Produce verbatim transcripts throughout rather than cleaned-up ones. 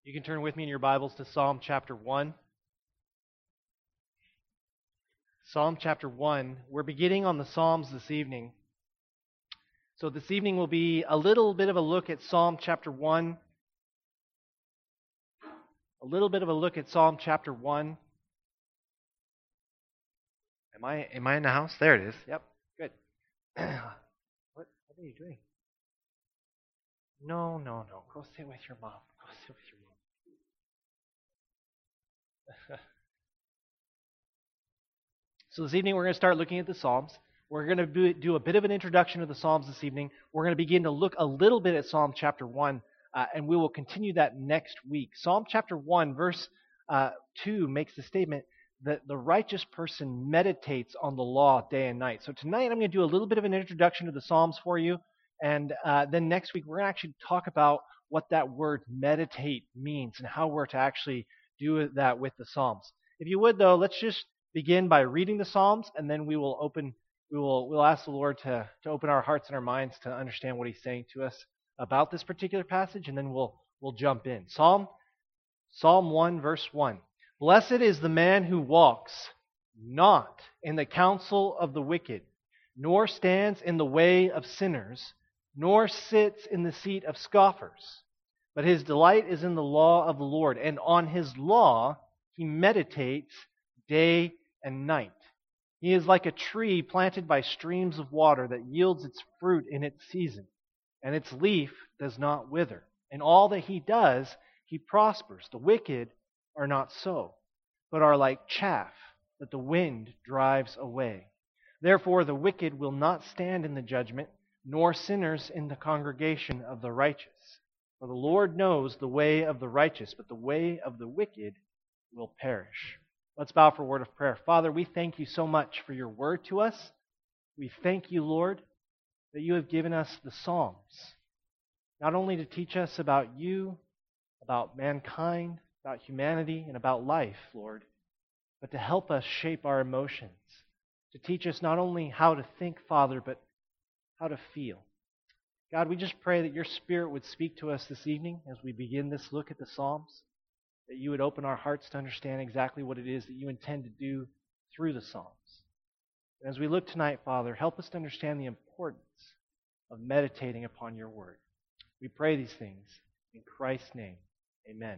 You can turn with me in your Bibles to Psalm chapter one. Psalm chapter one. We're beginning on the Psalms this evening. So this evening will be a little bit of a look at Psalm chapter one. A little bit of a look at Psalm chapter one. Am I am I in the house? There it is. Yep. Good. what what are you doing? No, no, no. Go sit with your mom. Go sit with your mom. So this evening we're going to start looking at the Psalms. We're going to do a bit of an introduction to the Psalms this evening. We're going to begin to look a little bit at Psalm chapter one, uh, and we will continue that next week. Psalm chapter one, verse uh, two makes the statement that the righteous person meditates on the law day and night. So tonight I'm going to do a little bit of an introduction to the Psalms for you, and uh, then next week we're going to actually talk about what that word meditate means and how we're to actually do that with the Psalms. If you would, though, let's just begin by reading the Psalms, and then we will open. We will we'll ask the Lord to, to open our hearts and our minds to understand what He's saying to us about this particular passage, and then we'll we'll jump in. Psalm Psalm one, verse one. Blessed is the man who walks not in the counsel of the wicked, nor stands in the way of sinners, nor sits in the seat of scoffers. But his delight is in the law of the Lord, and on his law he meditates day and night. He is like a tree planted by streams of water that yields its fruit in its season, and its leaf does not wither. In all that he does, he prospers. The wicked are not so, but are like chaff that the wind drives away. Therefore the wicked will not stand in the judgment, nor sinners in the congregation of the righteous. For the Lord knows the way of the righteous, but the way of the wicked will perish. Let's bow for a word of prayer. Father, we thank you so much for your word to us. We thank you, Lord, that you have given us the Psalms, not only to teach us about you, about mankind, about humanity, and about life, Lord, but to help us shape our emotions, to teach us not only how to think, Father, but how to feel. God, we just pray that your Spirit would speak to us this evening as we begin this look at the Psalms, that you would open our hearts to understand exactly what it is that you intend to do through the Psalms. And as we look tonight, Father, help us to understand the importance of meditating upon your word. We pray these things in Christ's name. Amen.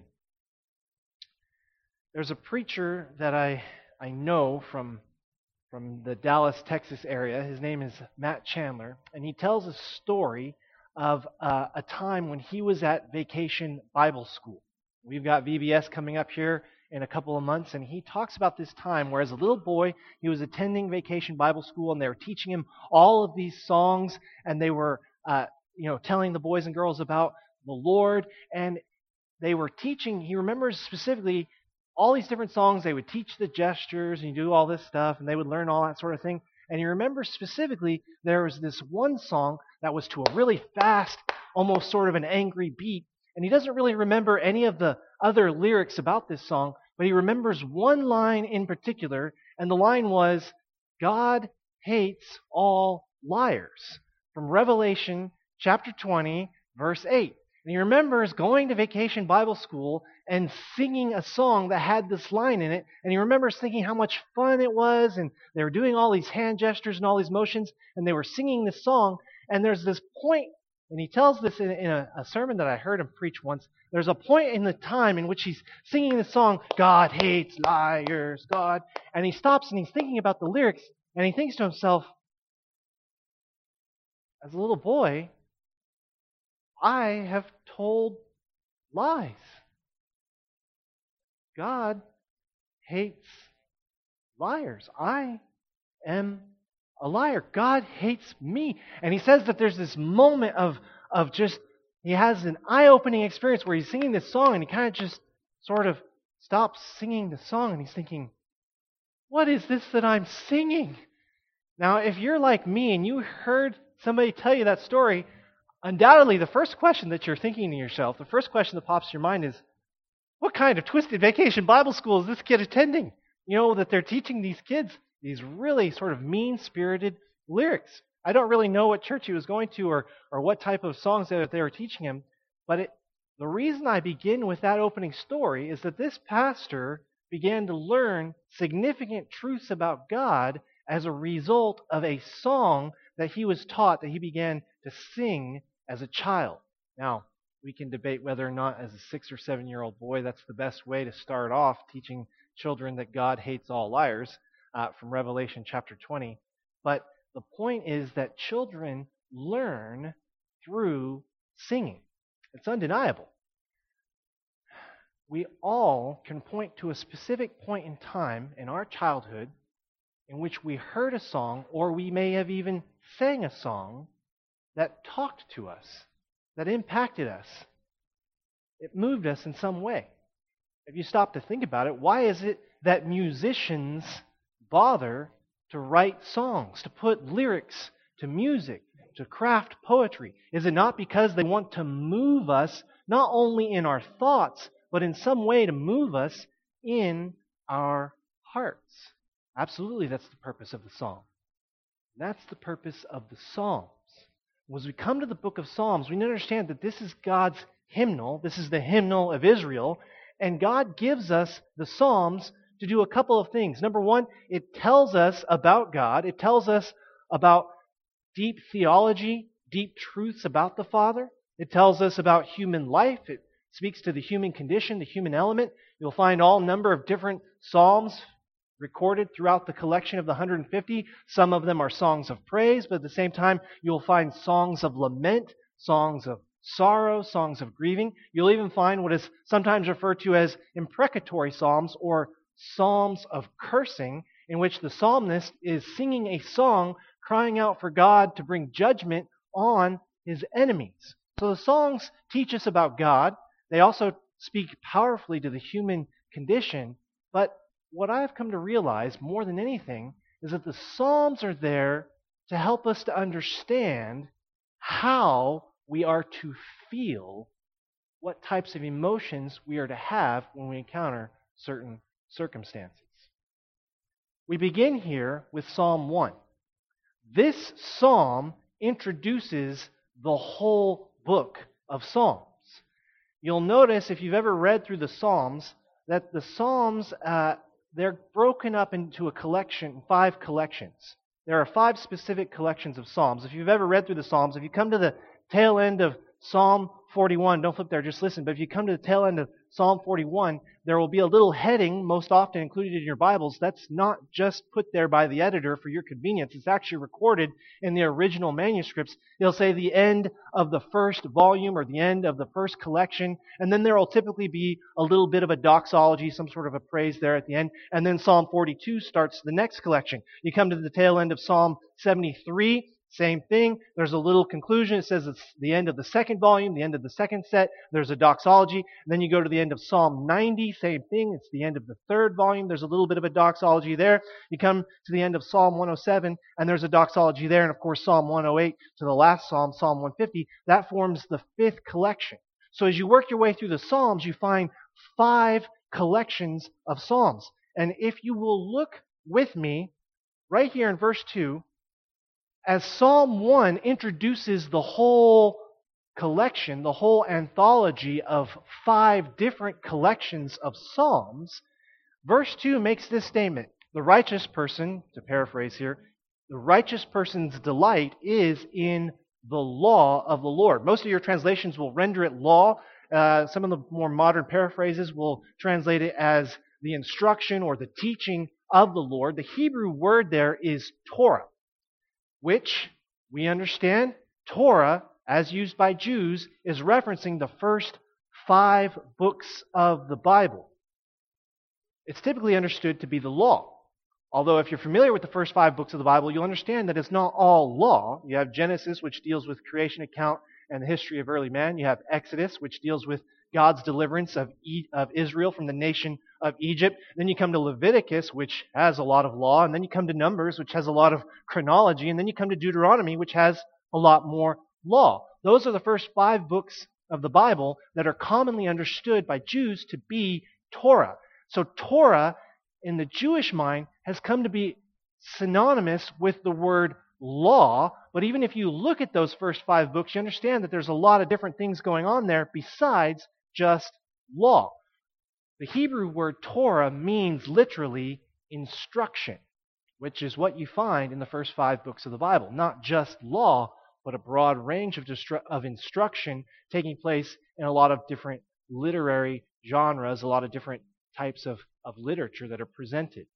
There's a preacher that I, I know from, from the Dallas, Texas area. His name is Matt Chandler, and he tells a story of uh, a time when he was at Vacation Bible School. We've got V B S coming up here in a couple of months, and he talks about this time where as a little boy, he was attending Vacation Bible School, and they were teaching him all of these songs, and they were uh, you know, telling the boys and girls about the Lord, and they were teaching, he remembers specifically all these different songs. They would teach the gestures and do all this stuff, and they would learn all that sort of thing. And he remembers specifically there was this one song that was to a really fast, almost sort of an angry beat. And he doesn't really remember any of the other lyrics about this song, but he remembers one line in particular, and the line was, God hates all liars, from Revelation chapter twenty, verse eight. And he remembers going to Vacation Bible School and singing a song that had this line in it, and he remembers thinking how much fun it was, and they were doing all these hand gestures and all these motions, and they were singing this song, and there's this point. And he tells this in, in a, a sermon that I heard him preach once. There's a point in the time in which he's singing the song, God hates liars, God. And he stops and he's thinking about the lyrics, and he thinks to himself, as a little boy, I have told lies. God hates liars. I am a liar. God hates me. And he says that there's this moment of, of just, he has an eye-opening experience where he's singing this song and he kind of just sort of stops singing the song and he's thinking, what is this that I'm singing? Now, if you're like me and you heard somebody tell you that story, undoubtedly the first question that you're thinking to yourself, the first question that pops in your mind is, what kind of twisted Vacation Bible School is this kid attending? You know, that they're teaching these kids these really sort of mean-spirited lyrics. I don't really know what church he was going to or, or what type of songs that they were teaching him, but it, The reason I begin with that opening story is that this pastor began to learn significant truths about God as a result of a song that he was taught that he began to sing as a child. Now, we can debate whether or not as a six or seven year old boy that's the best way to start off teaching children that God hates all liars uh, from Revelation chapter twenty. But the point is that children learn through singing. It's undeniable. We all can point to a specific point in time in our childhood in which we heard a song, or we may have even sang a song that talked to us, that impacted us. It moved us in some way. If you stop to think about it, why is it that musicians bother to write songs, to put lyrics to music, to craft poetry? Is it not because they want to move us, not only in our thoughts, but in some way to move us in our hearts? Absolutely, that's the purpose of the psalm. That's the purpose of the Psalms. As we come to the book of Psalms, we understand that this is God's hymnal. This is the hymnal of Israel. And God gives us the Psalms to do a couple of things. Number one, it tells us about God. It tells us about deep theology, deep truths about the Father. It tells us about human life. It speaks to the human condition, the human element. You'll find all number of different psalms recorded throughout the collection of the one hundred fifty. Some of them are songs of praise, but at the same time, you'll find songs of lament, songs of sorrow, songs of grieving. You'll even find what is sometimes referred to as imprecatory psalms or psalms of cursing, in which the psalmist is singing a song crying out for God to bring judgment on his enemies. So the songs teach us about God. They also speak powerfully to the human condition. But what I've come to realize more than anything is that the Psalms are there to help us to understand how we are to feel, what types of emotions we are to have when we encounter certain circumstances. We begin here with Psalm one. This psalm introduces the whole book of Psalms. You'll notice, if you've ever read through the Psalms, that the Psalms, uh, they're broken up into a collection, five collections. There are five specific collections of Psalms. If you've ever read through the Psalms, if you come to the tail end of Psalm forty-one, don't flip there, just listen, but if you come to the tail end of Psalm forty-one, there will be a little heading, most often included in your Bibles, that's not just put there by the editor for your convenience. It's actually recorded in the original manuscripts. It'll say the end of the first volume or the end of the first collection, and then there will typically be a little bit of a doxology, some sort of a praise there at the end, and then Psalm forty-two starts the next collection. You come to the tail end of Psalm seventy-three, same thing. There's a little conclusion. It says it's the end of the second volume, the end of the second set. There's a doxology. And then you go to the end of Psalm ninety, same thing. It's the end of the third volume. There's a little bit of a doxology there. You come to the end of Psalm one oh seven, and there's a doxology there. And of course, Psalm one oh eight to the last Psalm, Psalm one fifty. That forms the fifth collection. So as you work your way through the Psalms, you find five collections of Psalms. And if you will look with me right here in verse two, as Psalm one introduces the whole collection, the whole anthology of five different collections of Psalms, verse two makes this statement: the righteous person, to paraphrase here, the righteous person's delight is in the law of the Lord. Most of your translations will render it law. Uh, some of the more modern paraphrases will translate it as the instruction or the teaching of the Lord. The Hebrew word there is Torah, which we understand, Torah, as used by Jews, is referencing the first five books of the Bible. It's typically understood to be the law. Although if you're familiar with the first five books of the Bible, you'll understand that it's not all law. You have Genesis, which deals with creation account and the history of early man. You have Exodus, which deals with God's deliverance of, e- of Israel from the nation of Egypt. Then you come to Leviticus, which has a lot of law. And then you come to Numbers, which has a lot of chronology. And then you come to Deuteronomy, which has a lot more law. Those are the first five books of the Bible that are commonly understood by Jews to be Torah. So Torah, in the Jewish mind, has come to be synonymous with the word law, But even if you look at those first five books, you understand that there's a lot of different things going on there besides just law. The Hebrew word Torah means literally instruction, which is what you find in the first five books of the Bible. Not just law, but a broad range of, distru- of instruction taking place in a lot of different literary genres, a lot of different types of, of literature that are presented.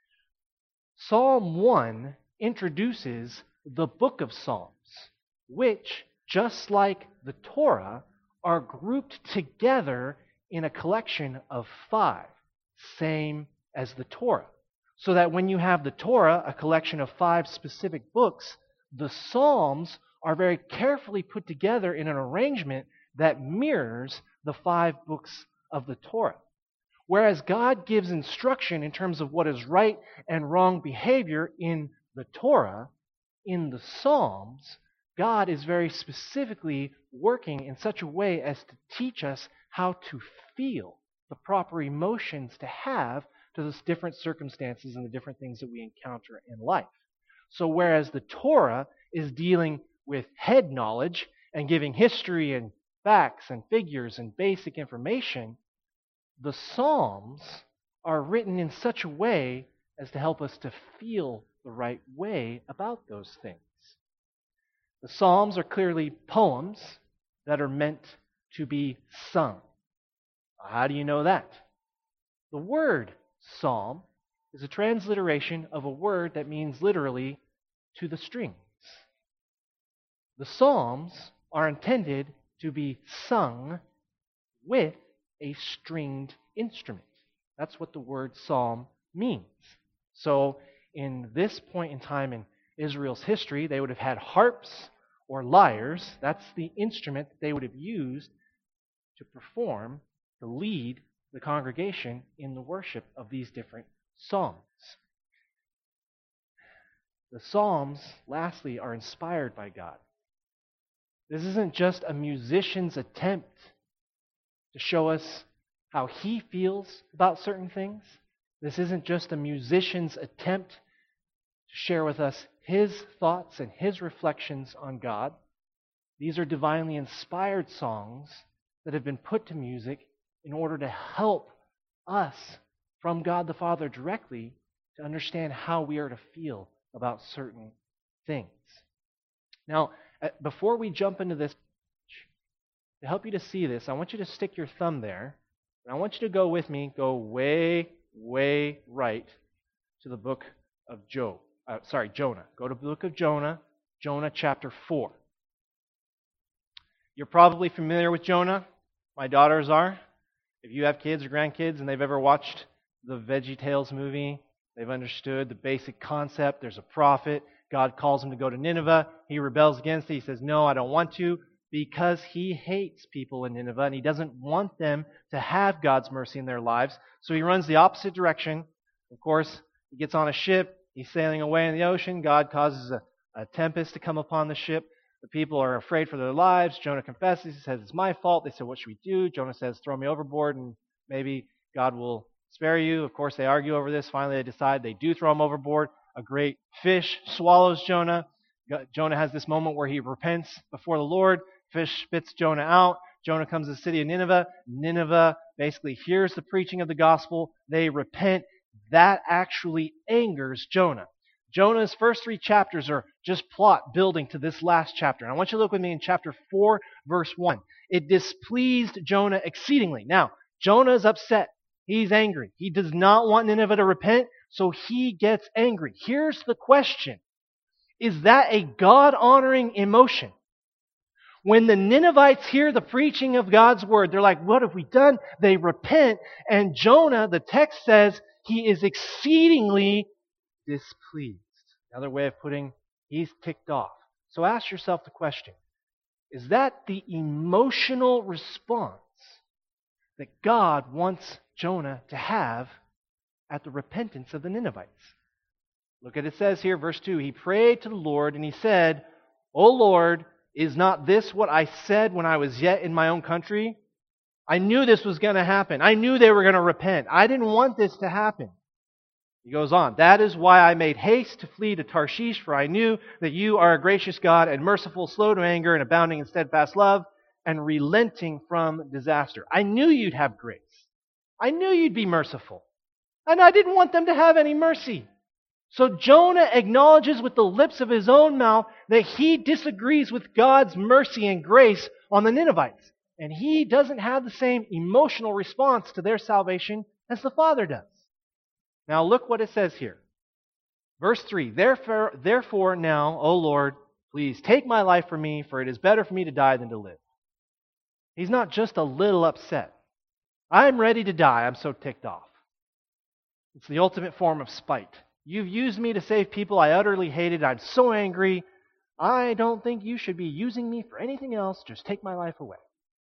Psalm one introduces the book of Psalms, which, just like the Torah, are grouped together in a collection of five, same as the Torah. So that when you have the Torah, a collection of five specific books, the Psalms are very carefully put together in an arrangement that mirrors the five books of the Torah. Whereas God gives instruction in terms of what is right and wrong behavior in the Torah, in the Psalms, God is very specifically working in such a way as to teach us how to feel the proper emotions to have to those different circumstances and the different things that we encounter in life. So whereas the Torah is dealing with head knowledge and giving history and facts and figures and basic information, the Psalms are written in such a way as to help us to feel the right way about those things. The Psalms are clearly poems that are meant to be sung. How do you know that? The word psalm is a transliteration of a word that means literally to the strings. The Psalms are intended to be sung with a stringed instrument. That's what the word psalm means. So in this point in time in Israel's history, they would have had harps or lyres. That's the instrument that they would have used to perform, to lead the congregation in the worship of these different psalms. The Psalms, lastly, are inspired by God. This isn't just a musician's attempt to show us how he feels about certain things. This isn't just a musician's attempt to share with us his thoughts and his reflections on God. These are divinely inspired songs that have been put to music in order to help us from God the Father directly to understand how we are to feel about certain things. Now, before we jump into this, to help you to see this, I want you to stick your thumb there, and I want you to go with me, go way, way right to the book of Job. Uh, sorry, Jonah. Go to the book of Jonah, Jonah chapter four. You're probably familiar with Jonah. My daughters are. If you have kids or grandkids and they've ever watched the VeggieTales movie, they've understood the basic concept. There's a prophet. God calls him to go to Nineveh. He rebels against it. He says, no, I don't want to, because he hates people in Nineveh and he doesn't want them to have God's mercy in their lives. So he runs the opposite direction. Of course, he gets on a ship. He's sailing away in the ocean. God causes a, a tempest to come upon the ship. The people are afraid for their lives. Jonah confesses. He says, it's my fault. They said, what should we do? Jonah says, throw me overboard and maybe God will spare you. Of course, they argue over this. Finally, they decide they do throw him overboard. A great fish swallows Jonah. Jonah has this moment where he repents before the Lord. Fish spits Jonah out. Jonah comes to the city of Nineveh. Nineveh basically hears the preaching of the gospel. They repent. That actually angers Jonah. Jonah's first three chapters are just plot building to this last chapter. And I want you to look with me in chapter four, verse one. It displeased Jonah exceedingly. Now, Jonah is upset. He's angry. He does not want Nineveh to repent, so he gets angry. Here's the question. Is that a God-honoring emotion? When the Ninevites hear the preaching of God's word, they're like, what have we done? They repent, and Jonah, the text says, he is exceedingly displeased. Another way of putting, he's ticked off. So ask yourself the question, is that the emotional response that God wants Jonah to have at the repentance of the Ninevites? Look at it says here, verse two, he prayed to the Lord and he said, O Lord, is not this what I said when I was yet in my own country? I knew this was going to happen. I knew they were going to repent. I didn't want this to happen. He goes on, that is why I made haste to flee to Tarshish, for I knew that you are a gracious God and merciful, slow to anger and abounding in steadfast love and relenting from disaster. I knew you'd have grace. I knew you'd be merciful. And I didn't want them to have any mercy. So Jonah acknowledges with the lips of his own mouth that he disagrees with God's mercy and grace on the Ninevites. And he doesn't have the same emotional response to their salvation as the Father does. Now look what it says here. Verse three, Therefore, therefore now, O Lord, please take my life from me, for it is better for me to die than to live. He's not just a little upset. I'm ready to die. I'm so ticked off. It's the ultimate form of spite. You've used me to save people I utterly hated. I'm so angry. I don't think you should be using me for anything else. Just take my life away.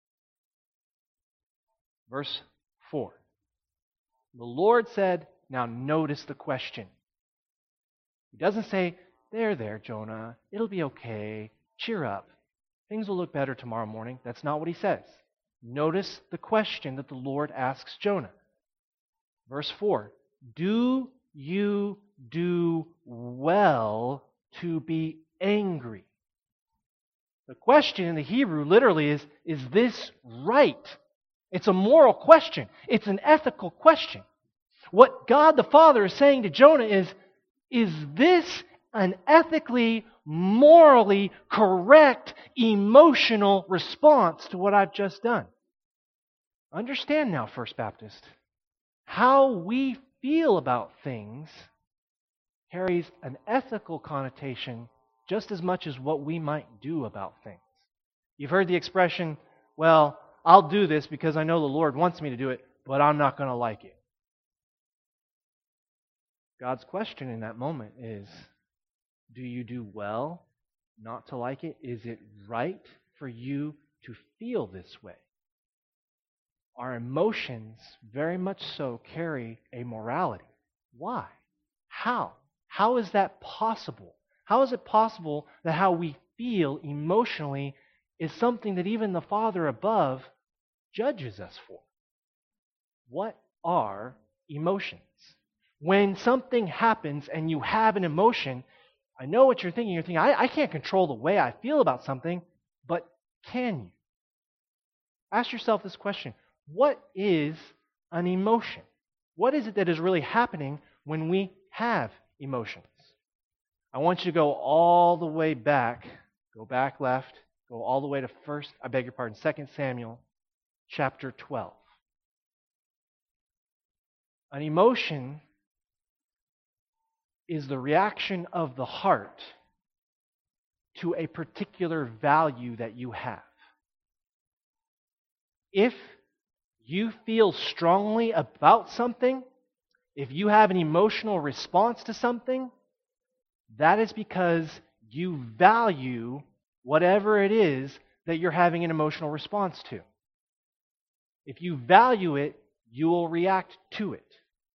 Verse four. The Lord said, now notice the question. He doesn't say, there, there, Jonah. It'll be okay. Cheer up. Things will look better tomorrow morning. That's not what he says. Notice the question that the Lord asks Jonah. Verse four. Do you do well to be angry? The question in the Hebrew literally is, is this right? It's a moral question. It's an ethical question. What God the Father is saying to Jonah is, is this an ethically, morally correct, emotional response to what I've just done? Understand now, First Baptist, how we feel about things carries an ethical connotation just as much as what we might do about things. You've heard the expression, well, I'll do this because I know the Lord wants me to do it, but I'm not going to like it. God's question in that moment is, do you do well not to like it? Is it right for you to feel this way? Our emotions very much so carry a morality. Why? How? How is that possible? How is it possible that how we feel emotionally is something that even the Father above judges us for? What are emotions? When something happens and you have an emotion, I know what you're thinking. You're thinking, I, I can't control the way I feel about something, but can you? Ask yourself this question. What is an emotion? What is it that is really happening when we have emotions? I want you to go all the way back, go back left, go all the way to first, I beg your pardon, Second Samuel chapter twelve. An emotion is the reaction of the heart to a particular value that you have. If you feel strongly about something, if you have an emotional response to something, that is because you value whatever it is that you're having an emotional response to. If you value it, you will react to it.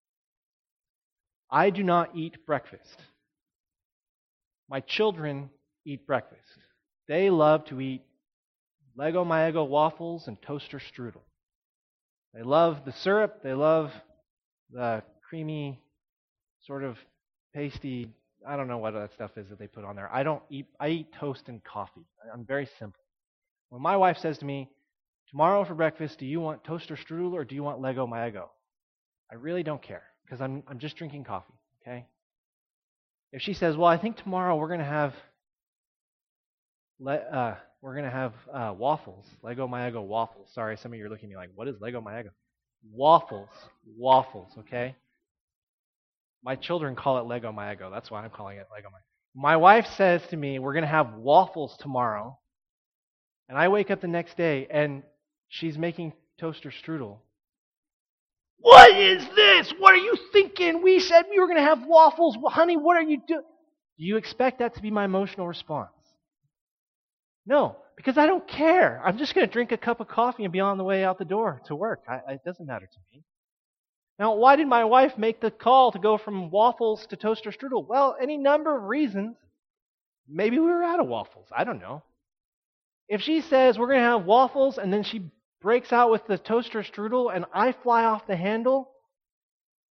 I do not eat breakfast. My children eat breakfast. They love to eat Lego My Eggo waffles and toaster strudel. They love the syrup. They love the creamy, sort of pasty, I don't know what that stuff is that they put on there. I don't eat, I eat toast and coffee. I'm very simple. When my wife says to me, tomorrow for breakfast, do you want toaster strudel or do you want Lego My Eggo? I really don't care because I'm I'm just drinking coffee, okay? If she says, well, I think tomorrow we're going to have le- uh, we're going to have uh, waffles, Lego My Eggo waffles. Sorry, some of you are looking at me like, what is Lego My Eggo? Waffles, waffles, okay? My children call it Lego My Eggo. That's why I'm calling it Lego My Eggo. My wife says to me, we're going to have waffles tomorrow. And I wake up the next day and she's making toaster strudel. What is this? What are you thinking? We said we were going to have waffles. Well, honey, what are you doing? Do you expect that to be my emotional response? No, because I don't care. I'm just going to drink a cup of coffee and be on the way out the door to work. I, it doesn't matter to me. Now, why did my wife make the call to go from waffles to toaster strudel? Well, any number of reasons. Maybe we were out of waffles. I don't know. If she says we're going to have waffles and then she breaks out with the toaster strudel and I fly off the handle,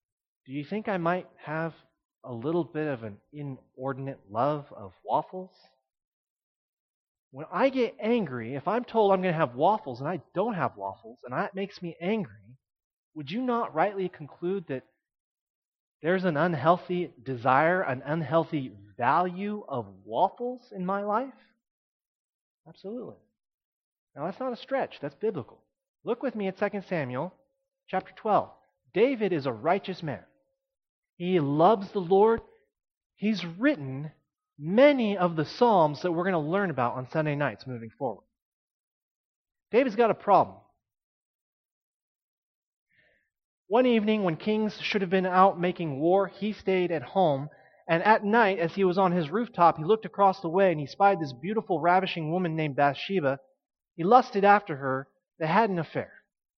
Do you think I might have a little bit of an inordinate love of waffles? When I get angry, if I'm told I'm going to have waffles and I don't have waffles and that makes me angry, would you not rightly conclude that there's an unhealthy desire, an unhealthy value of waffles in my life? Absolutely. Now that's not a stretch, that's biblical. Look with me at Second Samuel chapter twelve. David is a righteous man. He loves the Lord. He's written many of the Psalms that we're going to learn about on Sunday nights moving forward. David's got a problem. One evening when kings should have been out making war, he stayed at home. And at night, as he was on his rooftop, he looked across the way and he spied this beautiful, ravishing woman named Bathsheba. He lusted after her. They had an affair.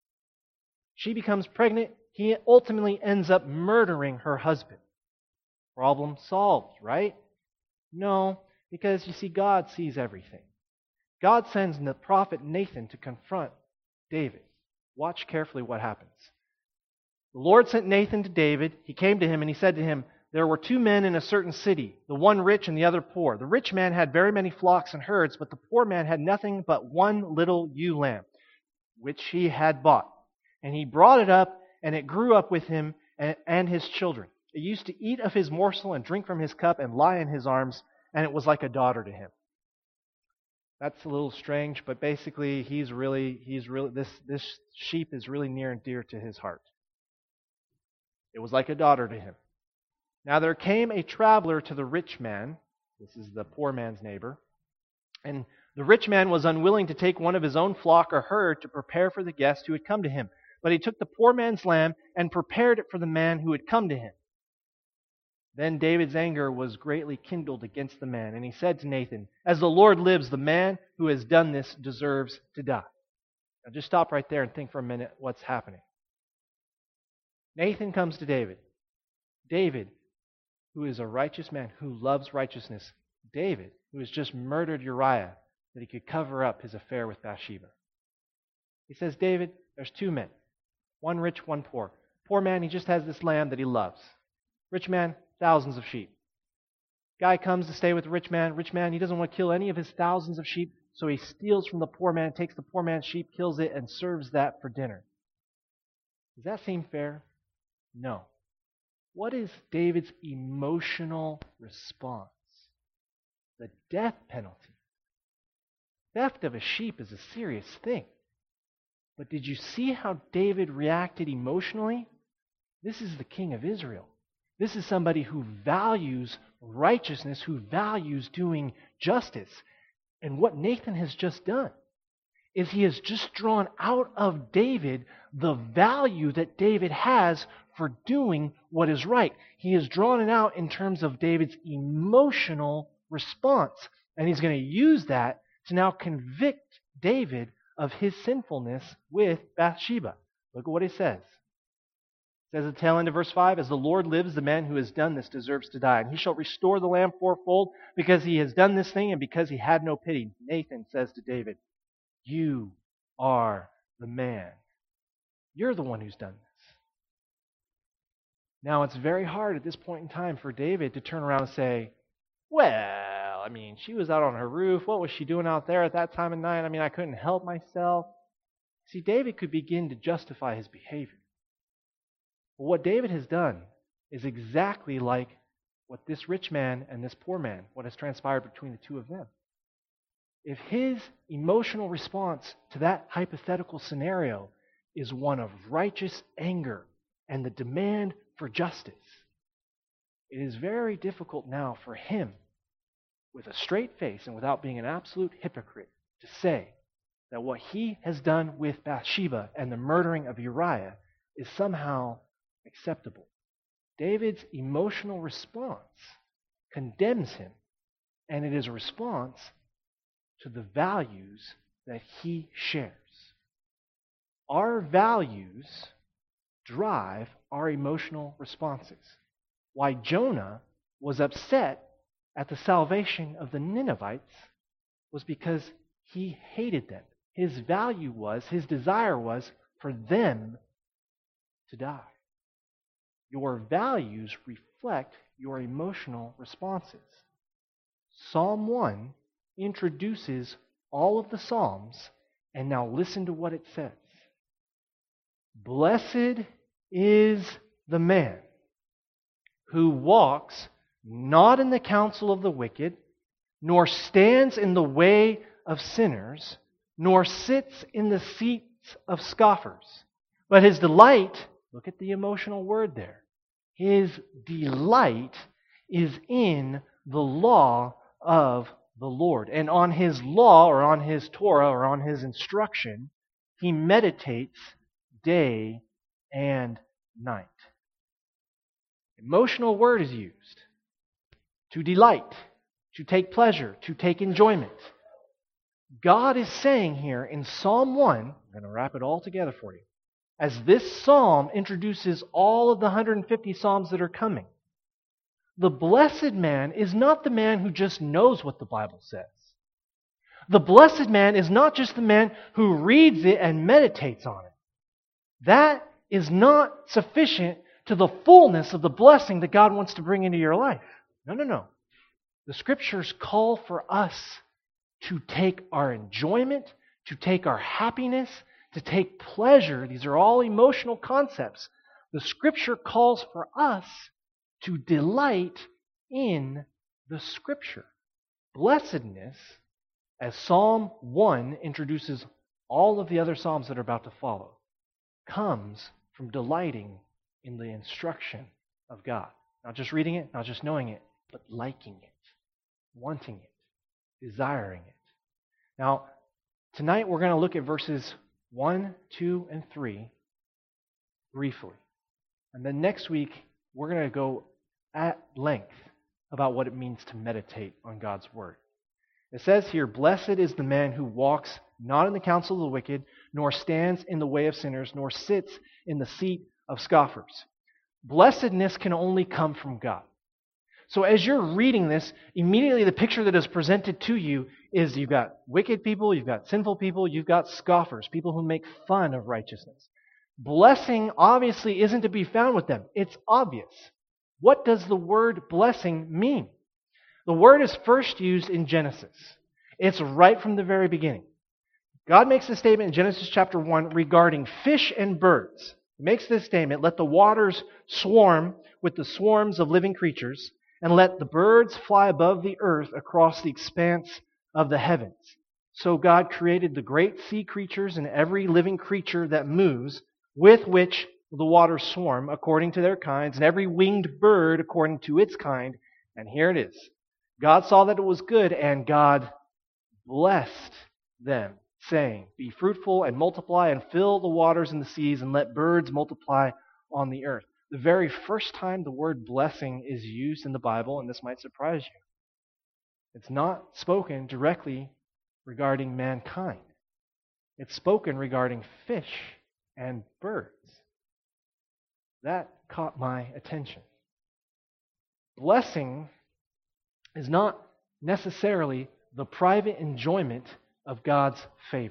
She becomes pregnant. He ultimately ends up murdering her husband. Problem solved, right? No, because you see, God sees everything. God sends the prophet Nathan to confront David. Watch carefully what happens. The Lord sent Nathan to David. He came to him and he said to him, there were two men in a certain city, the one rich and the other poor. The rich man had very many flocks and herds, but the poor man had nothing but one little ewe lamb, which he had bought. And he brought it up, and it grew up with him and, and his children. It used to eat of his morsel and drink from his cup and lie in his arms, and it was like a daughter to him. That's a little strange, but basically he's really, he's really, this, this sheep is really near and dear to his heart. It was like a daughter to him. Now there came a traveler to the rich man. This is the poor man's neighbor. And the rich man was unwilling to take one of his own flock or herd to prepare for the guest who had come to him. But he took the poor man's lamb and prepared it for the man who had come to him. Then David's anger was greatly kindled against the man, and he said to Nathan, as the Lord lives, the man who has done this deserves to die. Now just stop right there and think for a minute what's happening. Nathan comes to David. David, who is a righteous man, who loves righteousness. David, who has just murdered Uriah, that he could cover up his affair with Bathsheba. He says, David, there's two men. One rich, one poor. Poor man, he just has this lamb that he loves. Rich man, thousands of sheep. Guy comes to stay with the rich man. Rich man, he doesn't want to kill any of his thousands of sheep, so he steals from the poor man, takes the poor man's sheep, kills it, and serves that for dinner. Does that seem fair? No. What is David's emotional response? The death penalty. Theft of a sheep is a serious thing. But did you see how David reacted emotionally? This is the king of Israel. This is somebody who values righteousness, who values doing justice. And what Nathan has just done is he has just drawn out of David the value that David has for doing what is right. He has drawn it out in terms of David's emotional response. And he's going to use that to now convict David of his sinfulness with Bathsheba. Look at what he says. It says at the tail end of verse five, as the Lord lives, the man who has done this deserves to die. And he shall restore the lamb fourfold because he has done this thing and because he had no pity. Nathan says to David, you are the man. You're the one who's done this. Now, it's very hard at this point in time for David to turn around and say, well, I mean, she was out on her roof. What was she doing out there at that time of night? I mean, I couldn't help myself. See, David could begin to justify his behavior. But what David has done is exactly like what this rich man and this poor man, what has transpired between the two of them. If his emotional response to that hypothetical scenario is one of righteous anger and the demand for justice, it is very difficult now for him, with a straight face and without being an absolute hypocrite, to say that what he has done with Bathsheba and the murdering of Uriah is somehow acceptable. David's emotional response condemns him, and it is a response to the values that he shares. Our values drive our emotional responses. Why Jonah was upset at the salvation of the Ninevites was because he hated them. His value was, his desire was for them to die. your values reflect your emotional responses. Psalm one introduces all of the Psalms, and now listen to what it says. Blessed is the man who walks not in the counsel of the wicked, nor stands in the way of sinners, nor sits in the seats of scoffers. But his delight, look at the emotional word there, his delight is in the law of the Lord. And on his law, or on his Torah, or on his instruction, he meditates day and night. Emotional word is used. To delight, to take pleasure, to take enjoyment. God is saying here in Psalm one, I'm going to wrap it all together for you, as this psalm introduces all of the one hundred fifty psalms that are coming. The blessed man is not the man who just knows what the Bible says. The blessed man is not just the man who reads it and meditates on it. That is not sufficient to the fullness of the blessing that God wants to bring into your life. No, no, no. The Scriptures call for us to take our enjoyment, to take our happiness, to take pleasure. These are all emotional concepts. The Scripture calls for us to delight in the Scripture. Blessedness, as Psalm one introduces all of the other Psalms that are about to follow, comes from delighting in the instruction of God. Not just reading it, not just knowing it, but liking it, wanting it, desiring it. Now, tonight we're going to look at verses one, two, and three briefly. And then next week, we're going to go at length about what it means to meditate on God's Word. It says here, blessed is the man who walks not in the counsel of the wicked, nor stands in the way of sinners, nor sits in the seat of scoffers. Blessedness can only come from God. So as you're reading this, immediately the picture that is presented to you is you've got wicked people, you've got sinful people, you've got scoffers, people who make fun of righteousness. Blessing obviously isn't to be found with them. It's obvious. What does the word blessing mean? The word is first used in Genesis. It's right from the very beginning. God makes this statement in Genesis chapter one regarding fish and birds. He makes this statement, let the waters swarm with the swarms of living creatures, and let the birds fly above the earth across the expanse of the heavens. So God created the great sea creatures and every living creature that moves, with which the waters swarm according to their kinds, and every winged bird according to its kind. And here it is. God saw that it was good, and God blessed them, saying, be fruitful and multiply and fill the waters and the seas, and let birds multiply on the earth. The very first time the word blessing is used in the Bible, and this might surprise you, it's not spoken directly regarding mankind. It's spoken regarding fish and birds. That caught my attention. Blessing is not necessarily the private enjoyment of God's favor.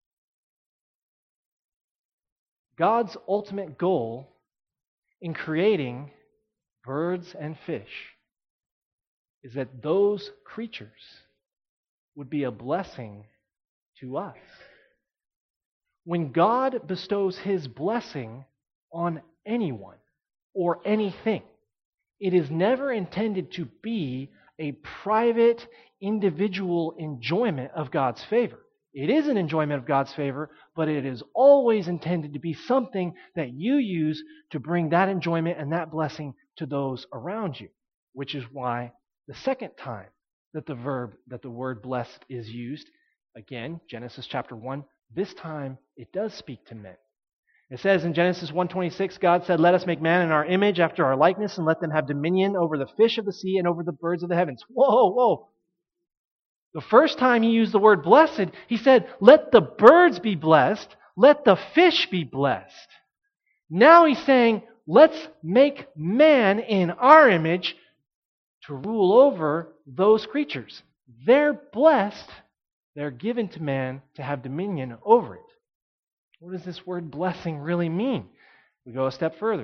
God's ultimate goal in creating birds and fish is that those creatures would be a blessing to us. When God bestows His blessing on anyone or anything, it is never intended to be a private, individual enjoyment of God's favor. It is an enjoyment of God's favor, but it is always intended to be something that you use to bring that enjoyment and that blessing to those around you, which is why the second time that the verb, that the word blessed is used, again, Genesis chapter one, this time it does speak to men. It says in Genesis one twenty-six, God said, let us make man in our image after our likeness and let them have dominion over the fish of the sea and over the birds of the heavens. Whoa, whoa. The first time he used the word blessed, he said, let the birds be blessed, let the fish be blessed. Now he's saying, let's make man in our image to rule over those creatures. They're blessed. They're given to man to have dominion over it. What does this word blessing really mean? We go a step further.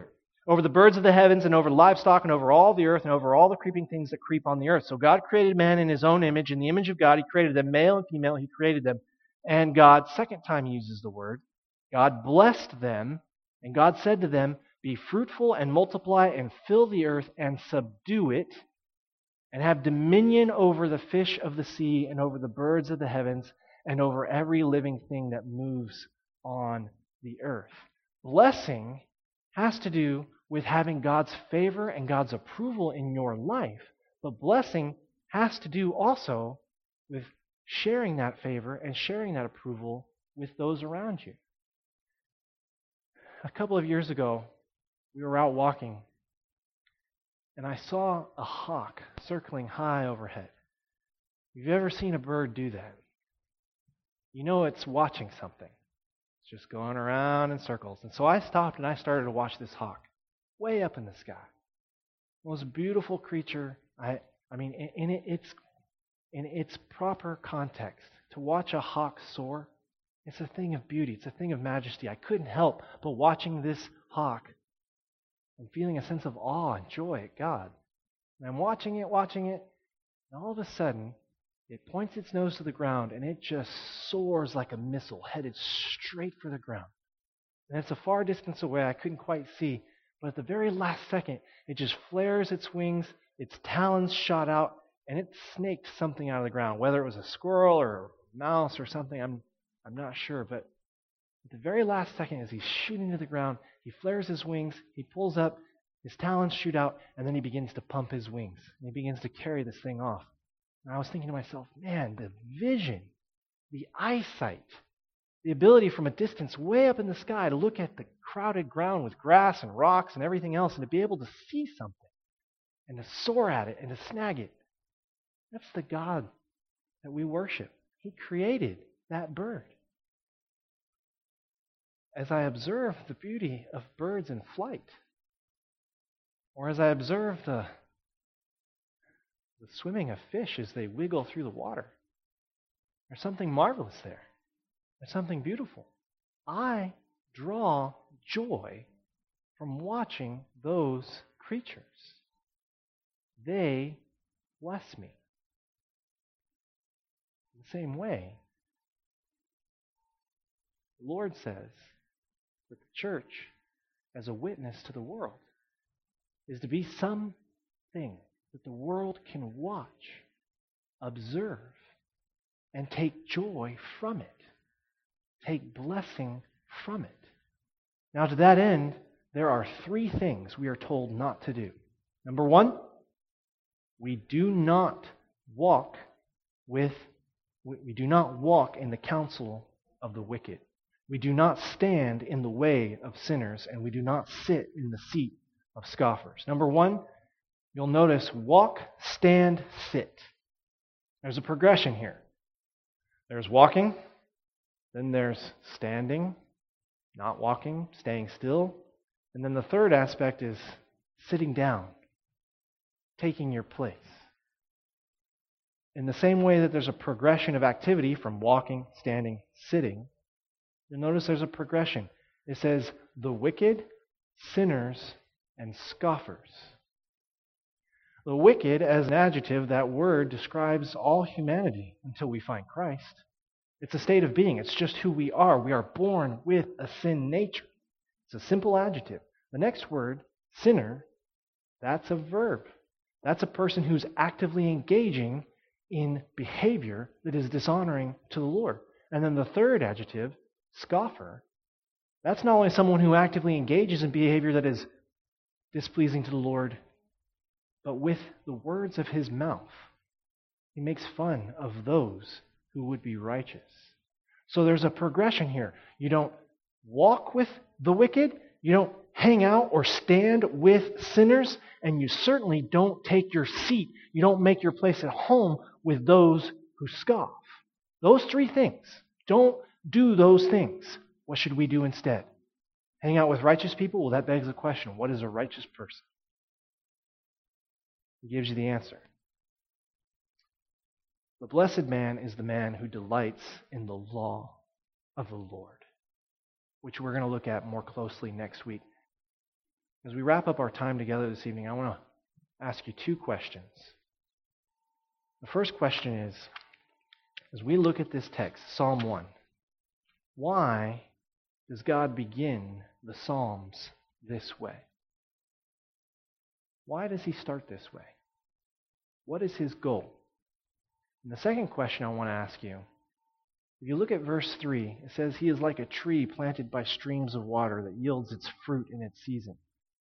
over the birds of the heavens and over livestock and over all the earth and over all the creeping things that creep on the earth. So God created man in his own image. In the image of God, he created them, male and female, he created them. And God, second time he uses the word, God blessed them, and God said to them, be fruitful and multiply and fill the earth and subdue it, and have dominion over the fish of the sea and over the birds of the heavens and over every living thing that moves on the earth. Blessing has to do with having God's favor and God's approval in your life, but blessing has to do also with sharing that favor and sharing that approval with those around you. A couple of years ago, we were out walking, and I saw a hawk circling high overhead. If you've ever seen a bird do that, you know it's watching something. It's just going around in circles. And so I stopped and I started to watch this hawk way up in the sky. The most beautiful creature. I, I mean, in, in its in its proper context, to watch a hawk soar, it's a thing of beauty. It's a thing of majesty. I couldn't help but watching this hawk and feeling a sense of awe and joy at God. And I'm watching it, watching it, and all of a sudden, it points its nose to the ground, and it just soars like a missile, headed straight for the ground. And it's a far distance away. I couldn't quite see. But at the very last second, it just flares its wings, its talons shot out, and it snaked something out of the ground. Whether it was a squirrel or a mouse or something, I'm I'm not sure. But at the very last second, as he's shooting to the ground, he flares his wings, he pulls up, his talons shoot out, and then he begins to pump his wings. And he begins to carry this thing off. And I was thinking to myself, man, the vision, the eyesight, the ability from a distance way up in the sky to look at the crowded ground with grass and rocks and everything else and to be able to see something and to soar at it and to snag it. That's the God that we worship. He created that bird. As I observe the beauty of birds in flight, or as I observe the, the swimming of fish as they wiggle through the water, there's something marvelous there. There's something beautiful. I draw joy from watching those creatures. They bless me. In the same way, the Lord says that the church, as a witness to the world, is to be something that the world can watch, observe, and take joy from it. Take blessing from it. Now, to that end, there are three things we are told not to do. Number one, we do not walk with, we do not walk in the counsel of the wicked. We do not stand in the way of sinners, and we do not sit in the seat of scoffers. Number one, you'll notice walk, stand, sit. There's a progression here. There's walking, then there's standing, not walking, staying still, and then the third aspect is sitting down, taking your place. In the same way that there's a progression of activity from walking, standing, sitting, you'll notice there's a progression. It says, the wicked, sinners, and scoffers. The wicked, as an adjective, that word describes all humanity until we find Christ. It's a state of being. It's just who we are. We are born with a sin nature. It's a simple adjective. The next word, sinner, that's a verb. That's a person who's actively engaging in behavior that is dishonoring to the Lord. And then the third adjective, scoffer, that's not only someone who actively engages in behavior that is displeasing to the Lord, but with the words of his mouth, he makes fun of those who would be righteous. So there's a progression here. You don't walk with the wicked, you don't hang out or stand with sinners, and you certainly don't take your seat. You don't make your place at home with those who scoff. Those three things. Don't do those things. What should we do instead? Hang out with righteous people? Well, that begs the question, what is a righteous person? He gives you the answer. The blessed man is the man who delights in the law of the Lord, which we're going to look at more closely next week. As we wrap up our time together this evening, I want to ask you two questions. The first question is, as we look at this text, Psalm one, why does God begin the Psalms this way? Why does he start this way? What is his goal? And the second question I want to ask you, if you look at verse three, it says, he is like a tree planted by streams of water that yields its fruit in its season.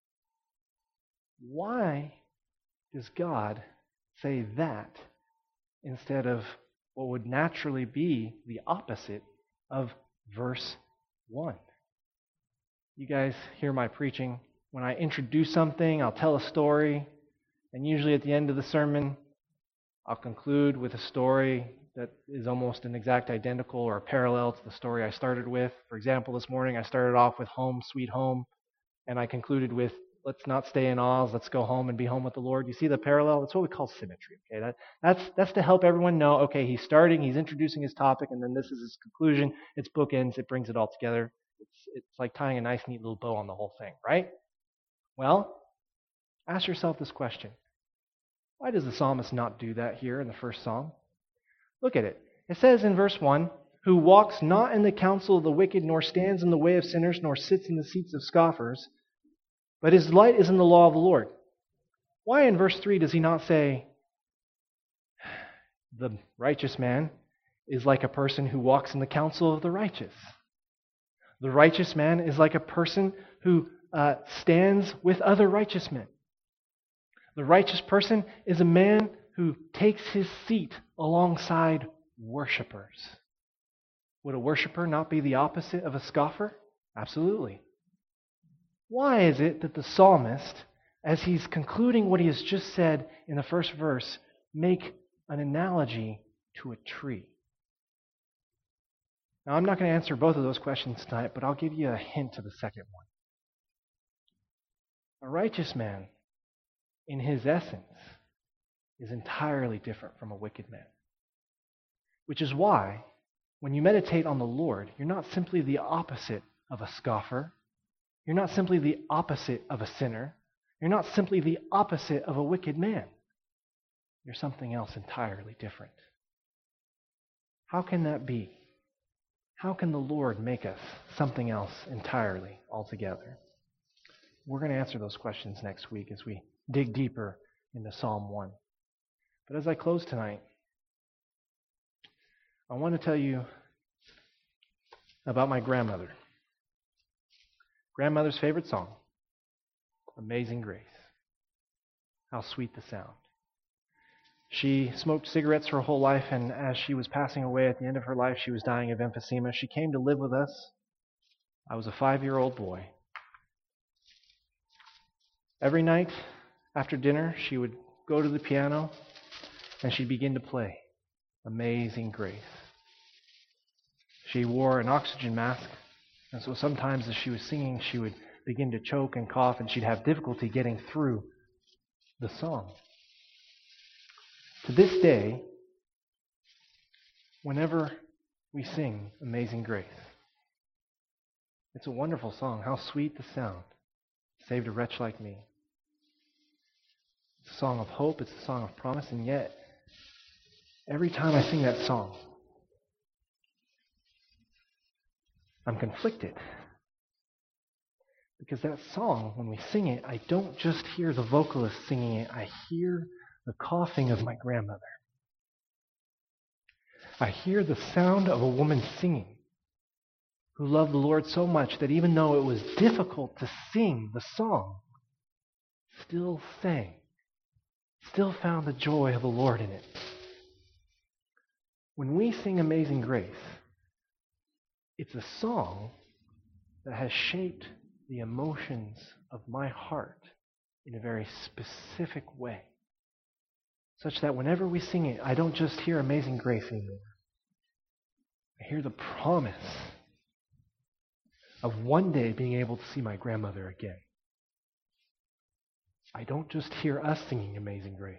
Why does God say that instead of what would naturally be the opposite of verse one? You guys hear my preaching. When I introduce something, I'll tell a story, and usually at the end of the sermon, I'll conclude with a story that is almost an exact identical or a parallel to the story I started with. For example, this morning I started off with Home, Sweet Home, and I concluded with, let's not stay in Oz, let's go home and be home with the Lord. You see the parallel? That's what we call symmetry. Okay, that, that's that's to help everyone know, okay, he's starting, he's introducing his topic, and then this is his conclusion. It's bookends, it brings it all together. It's, it's like tying a nice, neat little bow on the whole thing, right? Well, ask yourself this question. Why does the psalmist not do that here in the first psalm? Look at it. It says in verse one, who walks not in the counsel of the wicked, nor stands in the way of sinners, nor sits in the seats of scoffers, but his delight is in the law of the Lord. Why in verse three does he not say, the righteous man is like a person who walks in the counsel of the righteous? The righteous man is like a person who uh, stands with other righteous men. The righteous person is a man who takes his seat alongside worshipers. Would a worshiper not be the opposite of a scoffer? Absolutely. Why is it that the psalmist, as he's concluding what he has just said in the first verse, make an analogy to a tree? Now, I'm not going to answer both of those questions tonight, but I'll give you a hint to the second one. A righteous man, in his essence, is entirely different from a wicked man. Which is why, when you meditate on the Lord, you're not simply the opposite of a scoffer. You're not simply the opposite of a sinner. You're not simply the opposite of a wicked man. You're something else entirely different. How can that be? How can the Lord make us something else entirely altogether? We're going to answer those questions next week as we dig deeper into Psalm one. But as I close tonight, I want to tell you about my grandmother. Grandmother's favorite song, Amazing Grace. How sweet the sound. She smoked cigarettes her whole life, and as she was passing away at the end of her life, she was dying of emphysema. She came to live with us. I was a five-year-old boy. Every night after dinner, she would go to the piano and she'd begin to play Amazing Grace. She wore an oxygen mask, and so sometimes as she was singing, she would begin to choke and cough, and she'd have difficulty getting through the song. To this day, whenever we sing Amazing Grace, it's a wonderful song. How sweet the sound. Saved a wretch like me. It's a song of hope. It's a song of promise. And yet, every time I sing that song, I'm conflicted. Because that song, when we sing it, I don't just hear the vocalist singing it. I hear the coughing of my grandmother. I hear the sound of a woman singing who loved the Lord so much that even though it was difficult to sing the song, still sang, still found the joy of the Lord in it. When we sing Amazing Grace, it's a song that has shaped the emotions of my heart in a very specific way, such that whenever we sing it, I don't just hear Amazing Grace anymore. I hear the promise of one day being able to see my grandmother again. I don't just hear us singing Amazing Grace.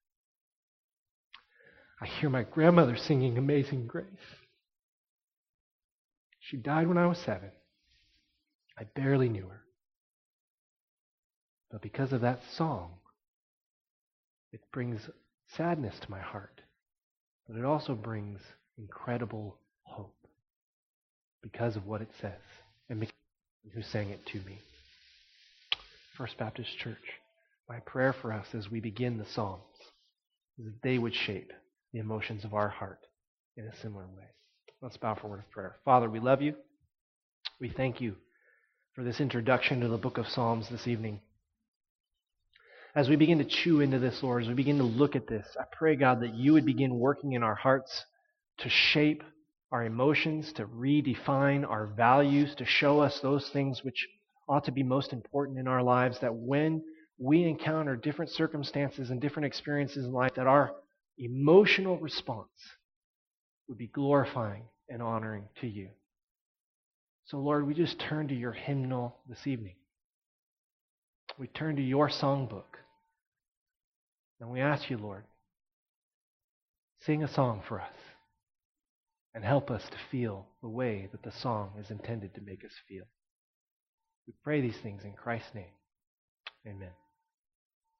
I hear my grandmother singing Amazing Grace. She died when I was seven. I barely knew her. But because of that song, it brings sadness to my heart. But it also brings incredible hope because of what it says and because of who sang it to me. First Baptist Church, my prayer for us as we begin the Psalms is that they would shape the emotions of our heart in a similar way. Let's bow for a word of prayer. Father, we love you. We thank you for this introduction to the book of Psalms this evening. As we begin to chew into this, Lord, as we begin to look at this, I pray, God, that you would begin working in our hearts to shape our emotions, to redefine our values, to show us those things which ought to be most important in our lives, that when we encounter different circumstances and different experiences in life, that our emotional response would be glorifying and honoring to you. So, Lord, we just turn to your hymnal this evening. We turn to your songbook. And we ask you, Lord, sing a song for us and help us to feel the way that the song is intended to make us feel. We pray these things in Christ's name. Amen.